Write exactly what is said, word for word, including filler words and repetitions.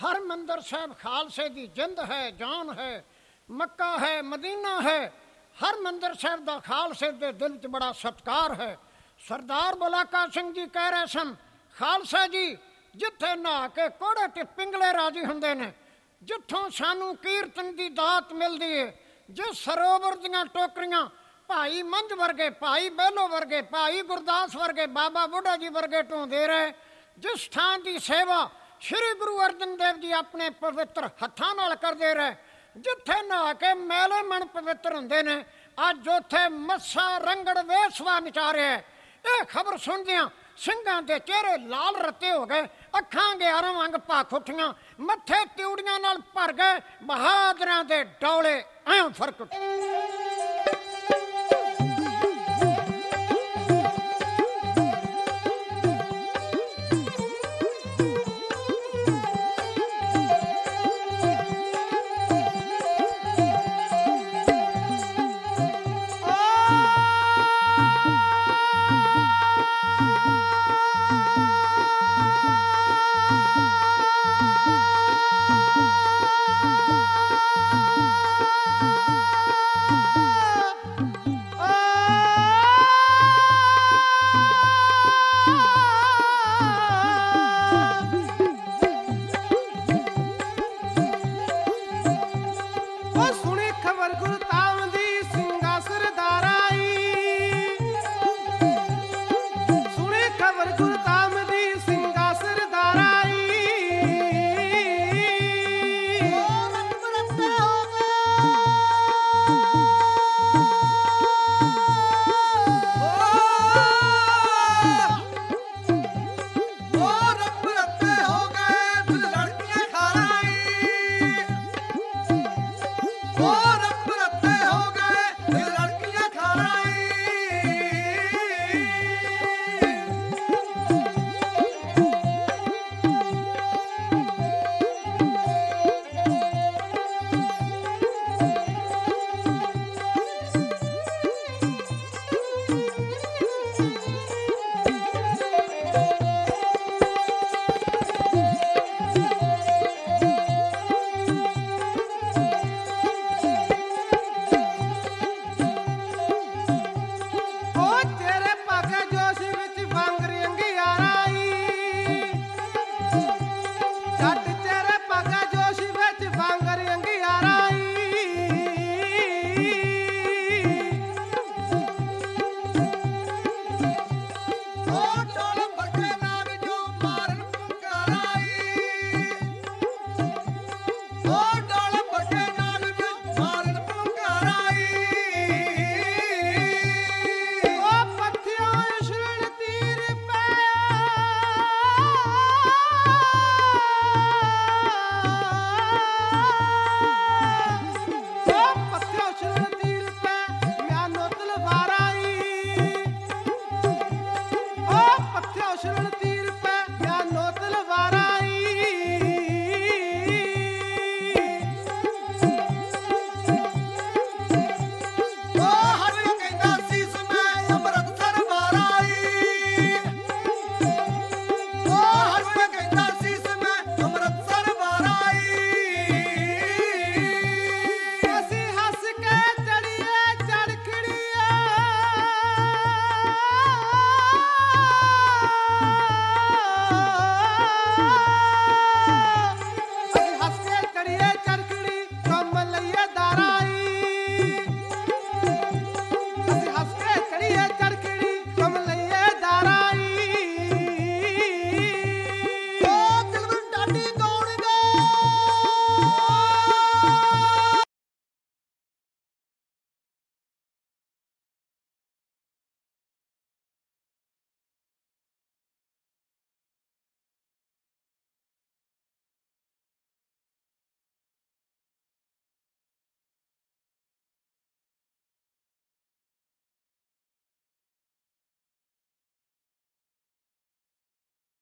हरमंदर साहब खालसे की जिंद है, जान है, मक्का है, मदीना है। हरमंदर साहब का खालसे के दिल च बड़ा सत्कार है। सरदार बुलाका सिंह जी कह रहे सन, खालसा जी जिथे नहा के कोड़े ते पिंगले राजी हुंदे ने, जिथों सानू कीर्तन की दात मिलती है, जिस सरोवर दियां टोकरियां भाई मंझ वर्गे, भाई बेलो वर्गे, भाई गुरदास वर्गे, बाबा बुढ़ा जी वर्गे ढोंदे रहे, जिस थां की सेवा श्री गुरु अर्जन देव जी अपने पवित्र हत्थां नाल करदे रहे, जिथे नहा के मैले मन पवित्र हुंदे ने, अज उथे मस्सा रंगड़ वेसवा नचा रहा है। यह खबर सुनदियां ਸਿੰਘਾਂ ਦੇ ਚਿਹਰੇ लाल रत्ते हो गए, अखां ग्यारह वांग भख उठियां, मत्थे तिउड़ियां नाल भर गए, बहादरां दे डौले ऐं फरक Oh,